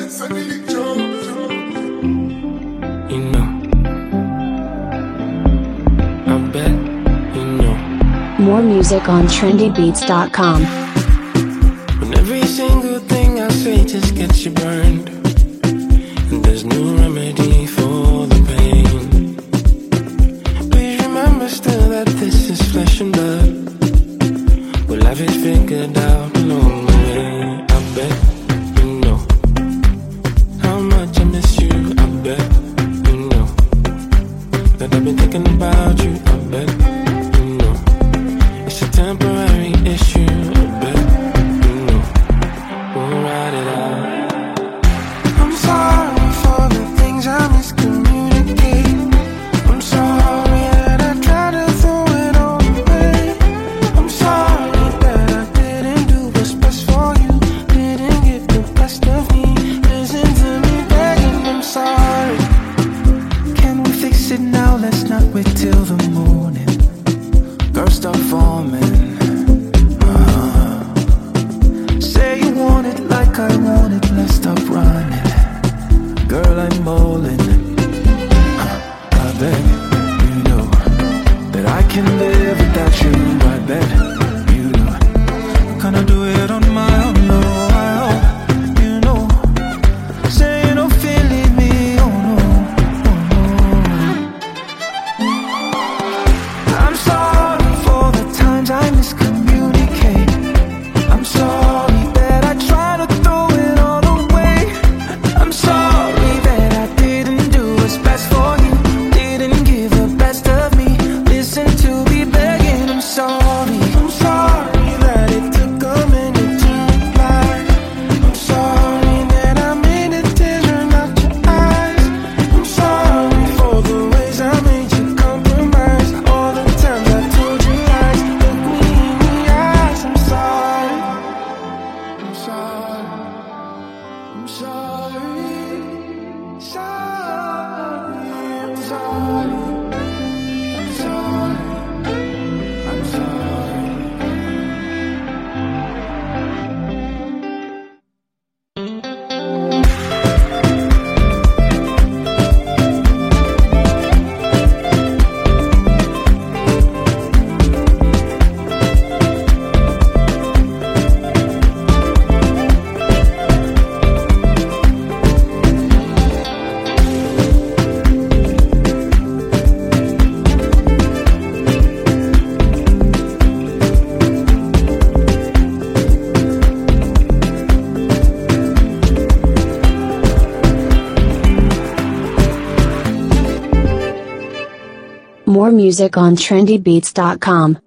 You know, I bet you know. More music on trendybeats.com. When every single thing I say just gets you burned, and there's no remedy for the pain. Please remember still that this is flesh and blood. We'll have it figured out along the way. I bet you know how much I miss you. I bet you know that I've been thinking about you. I bet you know it's a temporary issue. I bet you know we'll ride it out. I'm sorry for the things I miscommunicate. I'm sorry that I tried to throw it all away. I'm sorry that I didn't do what's best for you. Didn't give the best of me. Listen to me begging, I'm sorry. Can we fix it now? Let's not wait till the morning. Girl, stop forming. Say you want it like I want it. Let's stop running. Girl, I'm bowling. I bet you know that I can live without you. I bet you know I'm gonna do it on my own. No, I hope you know. Say you don't feel me. Oh no, oh no. I'm sorry for the times I miscommunicate. I'm sorry that I try to throw it all away. I'm sorry that I didn't do what's best for you. Didn't give the best of me. Listen to me begging, I'm sorry. I'm sorry that it took a minute to reply. I'm sorry that I made a tear run out your eyes. I'm sorry for the ways I made you compromise. All the times I told you lies. Look me in the eyes. I'm sorry. I'm sorry. I'm sorry. Sorry. I'm sorry. I'm sorry. I'm sorry. More music on trendybeats.com.